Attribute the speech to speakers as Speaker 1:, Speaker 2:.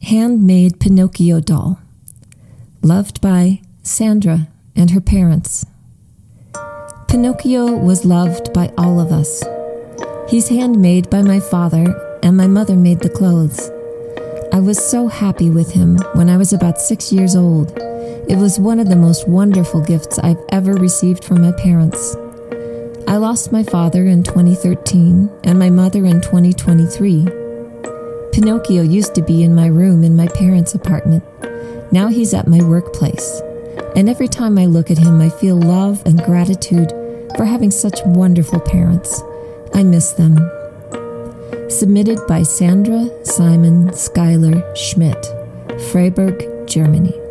Speaker 1: Handmade Pinocchio Doll. Loved by Sandra and her parents. Pinocchio was loved by all of us. He's handmade by my father, and my mother made the clothes. I was so happy with him when I was about 6 years old. It was one of the most wonderful gifts I've ever received from my parents. I lost my father in 2013 and my mother in 2023. Pinocchio used to be in my room in my parents' apartment. Now he's at my workplace. And every time I look at him, I feel love and gratitude for having such wonderful parents. I miss them. Submitted by Sandra Simon Schuyler Schmidt, Freiburg, Germany.